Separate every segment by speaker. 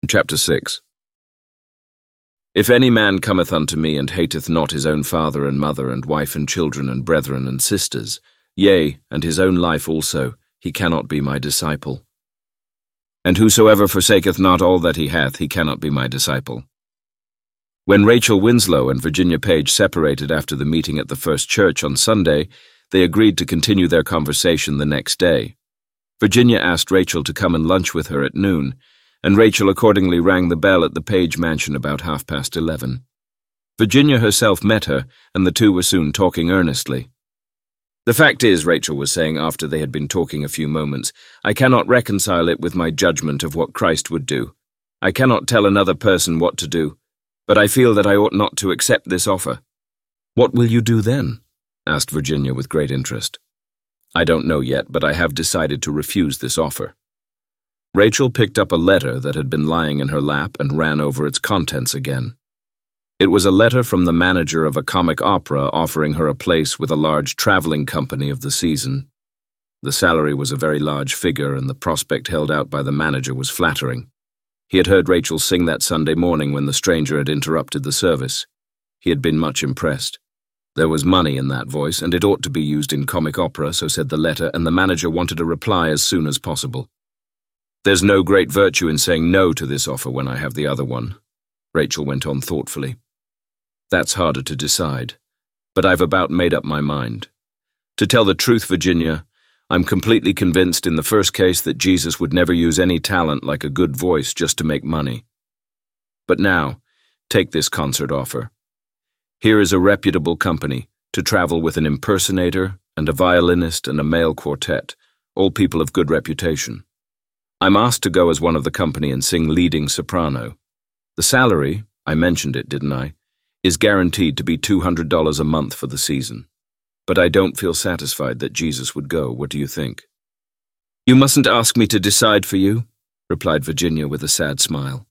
Speaker 1: Chapter 6. If any man cometh unto me, and hateth not his own father and mother, and wife and children, and brethren and sisters, yea, and his own life also, he cannot be my disciple. And whosoever forsaketh not all that he hath, he cannot be my disciple. When Rachel Winslow and Virginia Page separated after the meeting at the First Church on Sunday, they agreed to continue their conversation the next day. Virginia asked Rachel to come and lunch with her at noon, and Rachel accordingly rang the bell at the Page mansion about 11:30. Virginia herself met her, and the two were soon talking earnestly. "The fact is," Rachel was saying after they had been talking a few moments, "I cannot reconcile it with my judgment of what Christ would do. I cannot tell another person what to do, but I feel that I ought not to accept this offer." "What will you do then?" asked Virginia with great interest. "I don't know yet, but I have decided to refuse this offer." Rachel picked up a letter that had been lying in her lap and ran over its contents again. It was a letter from the manager of a comic opera offering her a place with a large traveling company of the season. The salary was a very large figure, and the prospect held out by the manager was flattering. He had heard Rachel sing that Sunday morning when the stranger had interrupted the service. He had been much impressed. There was money in that voice, and it ought to be used in comic opera, so said the letter, and the manager wanted a reply as soon as possible. "There's no great virtue in saying no to this offer when I have the other one," Rachel went on thoughtfully. "That's harder to decide, but I've about made up my mind. To tell the truth, Virginia, I'm completely convinced in the first case that Jesus would never use any talent like a good voice just to make money. But now, take this concert offer. Here is a reputable company to travel with an impersonator and a violinist and a male quartet, all people of good reputation. I'm asked to go as one of the company and sing leading soprano. The salary, I mentioned it, didn't I, is guaranteed to be $200 a month for the season. But I don't feel satisfied that Jesus would go. What do you think?" "You mustn't ask me to decide for you," replied Virginia with a sad smile.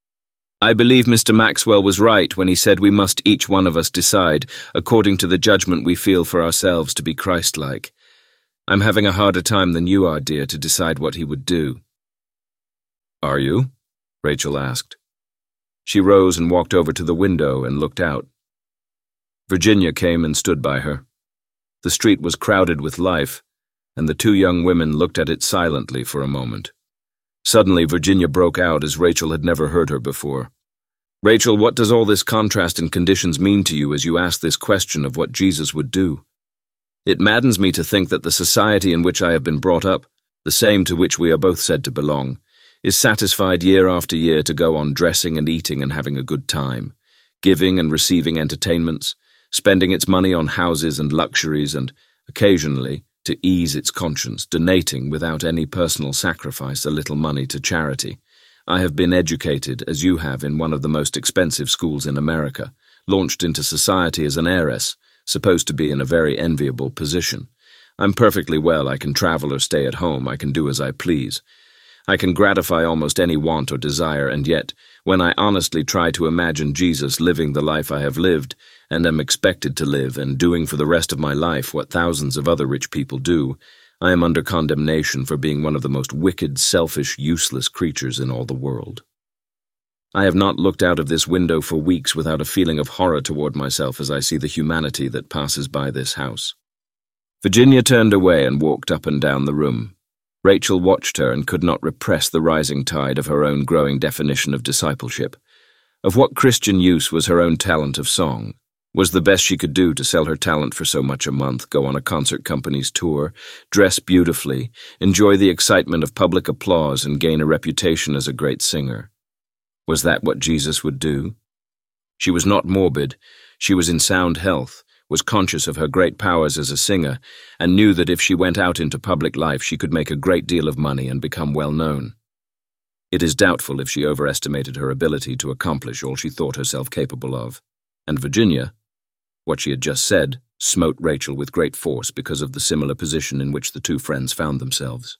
Speaker 1: "I believe Mr. Maxwell was right when he said we must each one of us decide according to the judgment we feel for ourselves to be Christ-like. I'm having a harder time than you are, dear, to decide what he would do." "Are you?" Rachel asked. She rose and walked over to the window and looked out. Virginia came and stood by her. The street was crowded with life, and the two young women looked at it silently for a moment. Suddenly Virginia broke out as Rachel had never heard her before. "Rachel, what does all this contrast in conditions mean to you as you ask this question of what Jesus would do? It maddens me to think that the society in which I have been brought up, the same to which we are both said to belong, is satisfied year after year to go on dressing and eating and having a good time, giving and receiving entertainments, spending its money on houses and luxuries, and, occasionally, to ease its conscience, donating without any personal sacrifice a little money to charity. I have been educated, as you have, in one of the most expensive schools in America, launched into society as an heiress, supposed to be in a very enviable position. I'm perfectly well. I can travel or stay at home. I can do as I please. I can gratify almost any want or desire, and yet, when I honestly try to imagine Jesus living the life I have lived, and am expected to live, and doing for the rest of my life what thousands of other rich people do, I am under condemnation for being one of the most wicked, selfish, useless creatures in all the world. I have not looked out of this window for weeks without a feeling of horror toward myself as I see the humanity that passes by this house." Virginia turned away and walked up and down the room. Rachel watched her and could not repress the rising tide of her own growing definition of discipleship. Of what Christian use was her own talent of song? Was the best she could do to sell her talent for so much a month, go on a concert company's tour, dress beautifully, enjoy the excitement of public applause, and gain a reputation as a great singer? Was that what Jesus would do? She was not morbid. She was in sound health, was conscious of her great powers as a singer, and knew that if she went out into public life she could make a great deal of money and become well known. It is doubtful if she overestimated her ability to accomplish all she thought herself capable of. And Virginia, what she had just said, smote Rachel with great force because of the similar position in which the two friends found themselves.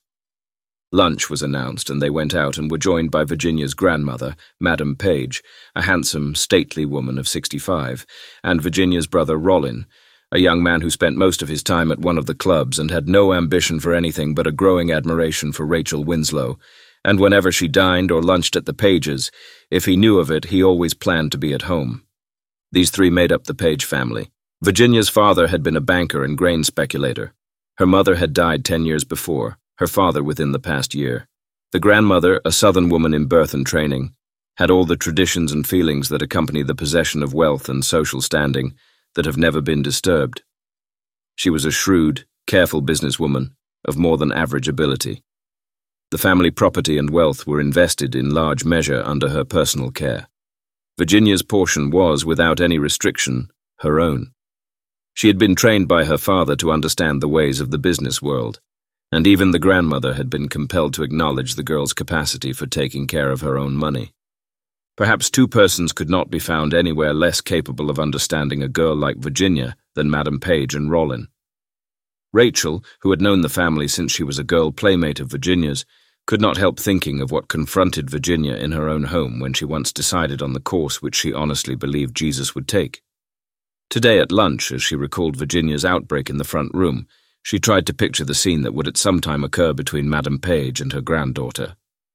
Speaker 1: Lunch was announced, and they went out and were joined by Virginia's grandmother, Madame Page, a handsome, stately woman of 65, and Virginia's brother Rollin, a young man who spent most of his time at one of the clubs and had no ambition for anything but a growing admiration for Rachel Winslow, and whenever she dined or lunched at the Pages, if he knew of it, he always planned to be at home. These three made up the Page family. Virginia's father had been a banker and grain speculator. Her mother had died 10 years before, her father within the past year. The grandmother, a Southern woman in birth and training, had all the traditions and feelings that accompany the possession of wealth and social standing that have never been disturbed. She was a shrewd, careful businesswoman of more than average ability. The family property and wealth were invested in large measure under her personal care. Virginia's portion was, without any restriction, her own. She had been trained by her father to understand the ways of the business world, and even the grandmother had been compelled to acknowledge the girl's capacity for taking care of her own money. Perhaps two persons could not be found anywhere less capable of understanding a girl like Virginia than Madam Page and Rollin. Rachel, who had known the family since she was a girl playmate of Virginia's, could not help thinking of what confronted Virginia in her own home when she once decided on the course which she honestly believed Jesus would take. Today at lunch, as she recalled Virginia's outbreak in the front room, she tried to picture the scene that would at some time occur between Madam Page and her granddaughter.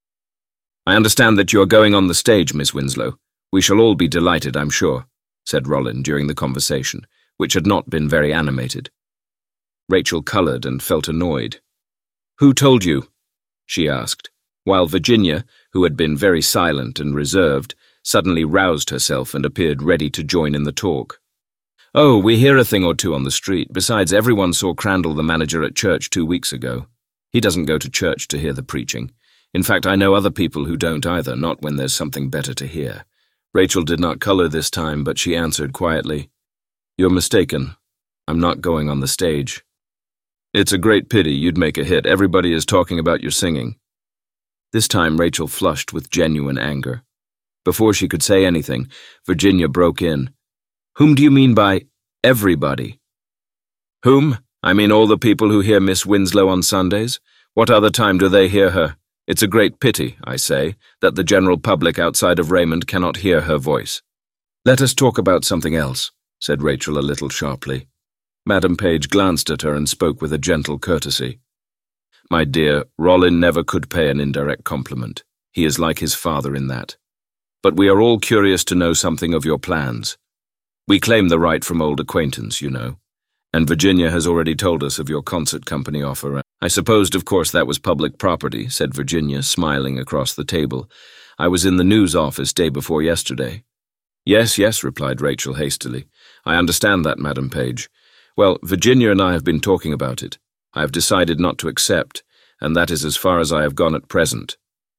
Speaker 1: "I understand that you are going on the stage, Miss Winslow. We shall all be delighted, I'm sure," said Rollin during the conversation, which had not been very animated. Rachel coloured and felt annoyed. "Who told you?" she asked, while Virginia, who had been very silent and reserved, suddenly roused herself and appeared ready to join in the talk. "Oh, we hear a thing or two on the street. Besides, everyone saw Crandall, the manager, at church 2 weeks ago. He doesn't go to church to hear the preaching. In fact, I know other people who don't either, not when there's something better to hear." Rachel did not colour this time, but she answered quietly, "You're mistaken. I'm not going on the stage. It's a great pity. You'd make a hit. Everybody is talking about your singing." This time Rachel flushed with genuine anger. Before she could say anything, Virginia broke in. "Whom do you mean by everybody?" "Whom? I mean all the people who hear Miss Winslow on Sundays. What other time do they hear her? It's a great pity, I say, that the general public outside of Raymond cannot hear her voice." "Let us talk about something else," said Rachel a little sharply. Madam Page glanced at her and spoke with a gentle courtesy. "My dear, Rollin never could pay an indirect compliment. He is like his father in that. But we are all curious to know something of your plans. We claim the right from old acquaintance, you know. And Virginia has already told us of your concert company offer. I supposed, of course, that was public property," said Virginia, smiling across the table. "I was in the news office day before yesterday." Yes, replied Rachel hastily. "I understand that, Madam Page. Well, Virginia and I have been talking about it. I have decided not to accept, and that is as far as I have gone at present."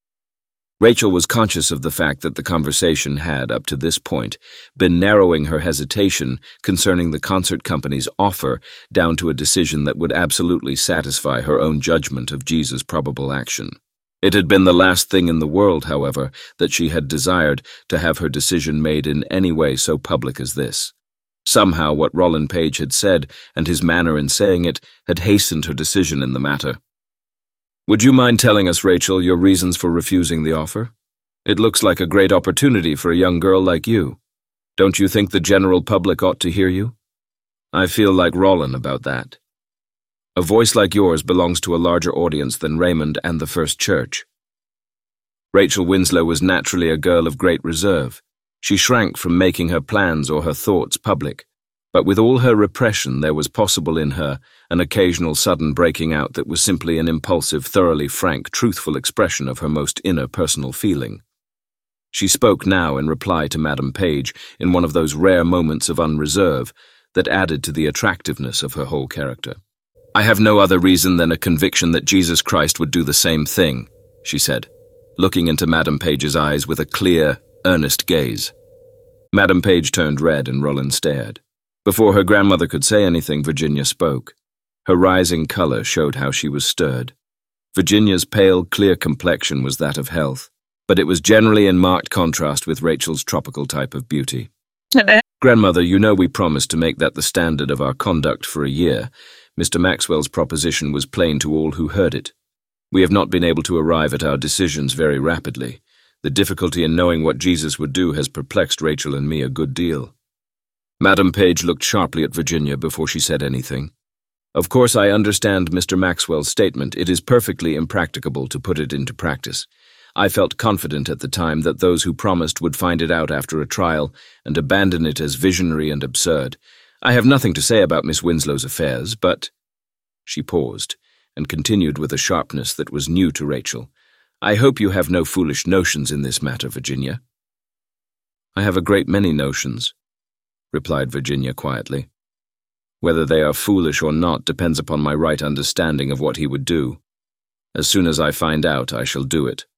Speaker 1: Rachel was conscious of the fact that the conversation had, up to this point, been narrowing her hesitation concerning the concert company's offer down to a decision that would absolutely satisfy her own judgment of Jesus' probable action. It had been the last thing in the world, however, that she had desired to have her decision made in any way so public as this. Somehow what Rollin Page had said, and his manner in saying it, had hastened her decision in the matter. "Would you mind telling us, Rachel, your reasons for refusing the offer? It looks like a great opportunity for a young girl like you. Don't you think the general public ought to hear you? I feel like Rollin about that. A voice like yours belongs to a larger audience than Raymond and the First Church." Rachel Winslow was naturally a girl of great reserve. She shrank from making her plans or her thoughts public. But with all her repression, there was possible in her an occasional sudden breaking out that was simply an impulsive, thoroughly frank, truthful expression of her most inner personal feeling. She spoke now in reply to Madam Page in one of those rare moments of unreserve that added to the attractiveness of her whole character. "I have no other reason than a conviction that Jesus Christ would do the same thing," she said, looking into Madam Page's eyes with a clear, earnest gaze. Madam Page turned red and Rollin stared. Before her grandmother could say anything, Virginia spoke. Her rising colour showed how she was stirred. Virginia's pale, clear complexion was that of health, but it was generally in marked contrast with Rachel's tropical type of beauty. "Grandmother, you know we promised to make that the standard of our conduct for a year. Mr. Maxwell's proposition was plain to all who heard it. We have not been able to arrive at our decisions very rapidly. The difficulty in knowing what Jesus would do has perplexed Rachel and me a good deal." Madam Page looked sharply at Virginia before she said anything. Of course, I understand Mr. Maxwell's statement. It is perfectly impracticable to put it into practice. I felt confident at the time that those who promised would find it out after a trial and abandon it as visionary and absurd. I have nothing to say about Miss Winslow's affairs, but—" She paused and continued with a sharpness that was new to Rachel. "I hope you have no foolish notions in this matter, Virginia." "I have a great many notions," replied Virginia quietly. "Whether they are foolish or not depends upon my right understanding of what he would do. As soon as I find out, I shall do it."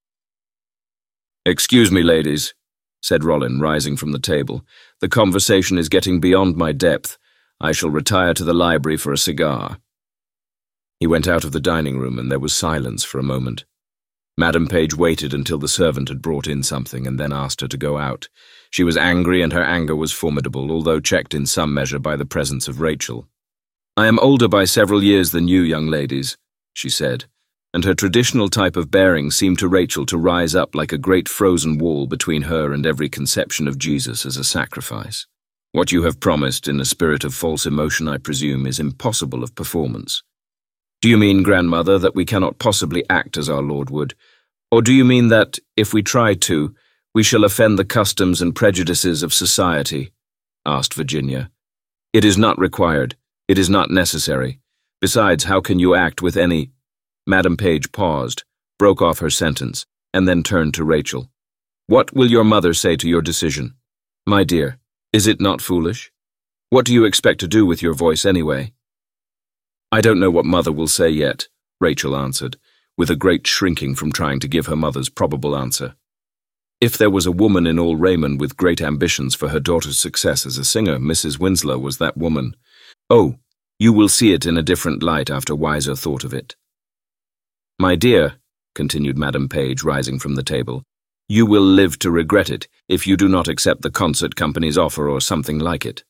Speaker 1: "Excuse me, ladies," said Rollin, rising from the table. "The conversation is getting beyond my depth. I shall retire to the library for a cigar." He went out of the dining room, and there was silence for a moment. Madam Page waited until the servant had brought in something and then asked her to go out. She was angry, and her anger was formidable, although checked in some measure by the presence of Rachel. "I am older by several years than you, young ladies," she said, and her traditional type of bearing seemed to Rachel to rise up like a great frozen wall between her and every conception of Jesus as a sacrifice. "What you have promised, in a spirit of false emotion, I presume, is impossible of performance. Do you mean, grandmother, that we cannot possibly act as our Lord would? Or do you mean that, if we try to, we shall offend the customs and prejudices of society?" asked Virginia. "It is not required. It is not necessary. Besides, how can you act with any—" Madam Page paused, broke off her sentence, and then turned to Rachel. "What will your mother say to your decision? My dear, is it not foolish? What do you expect to do with your voice anyway?" "I don't know what Mother will say yet," Rachel answered, with a great shrinking from trying to give her mother's probable answer. If there was a woman in all Raymond with great ambitions for her daughter's success as a singer, Mrs. Winslow was that woman. "Oh, you will see it in a different light after wiser thought of it." "My dear," continued Madam Page, rising from the table, "you will live to regret it if you do not accept the concert company's offer or something like it."